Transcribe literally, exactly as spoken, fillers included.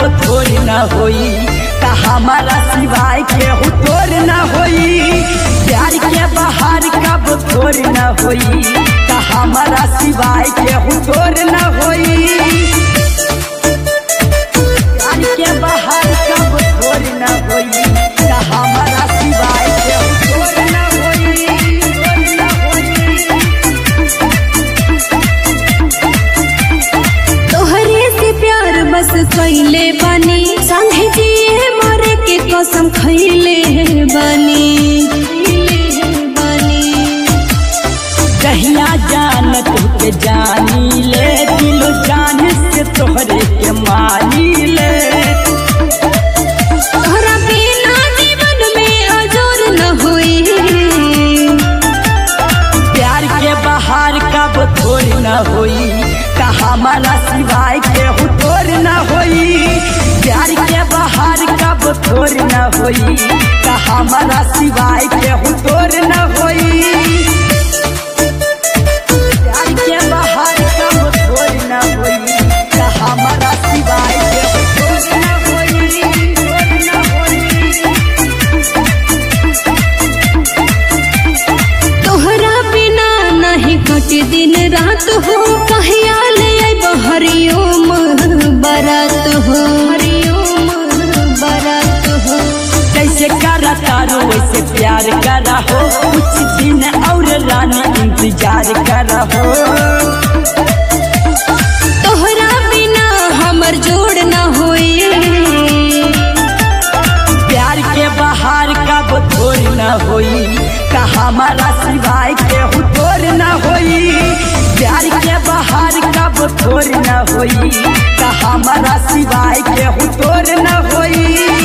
थोड़ी न होई, का हमारा सिवाय केहू तोर न होई। प्यार के बाहर कब थोड़ी न होई, का हमारा सिवाय केहू तोर न होई। प्यार के बाहर कब थोड़ी न होई, का हमारा सिवाय केहू तोर न होई, तोर न होई। तोहरे से प्यार बस कैले बानी, संगे जिए मरे के कसम खैले बानी। कहिया जान तुके जानी ले, दिलो जान से तोहरे के मानी ले। तोहरा बिना जीवन में अजोर न होई, प्यार के बाहर कब थोड़ी न होई, का हमारा सिवाय केहू तोर न होई। प्यार के बाहर कब थोड़ी न होई, का हमारा सिवाय केहू तोर न होई। प्यार के बाहर कब थोड़ी न होई, का हमारा सिवाय केहू तोर न होई, तोर न होई। तोहरा बिना नहीं कटे दिन रात हो, कहिया ले आइब हरिओम बारात हो, हरिओम बारात हो। कैसे करा तारो वैसे प्यार करा हो, कुछ दिन और रानी इंतजार करा हो। तोहरा बिना हमर जोड़ न होई, प्यार के बाहर कब थोड़ी न होई, का हमारा सिवाय केहू तोर न होई। प्यार के बाहर कब थोड़ी न होई, का हमारा सिवाय केहू तोर न होई।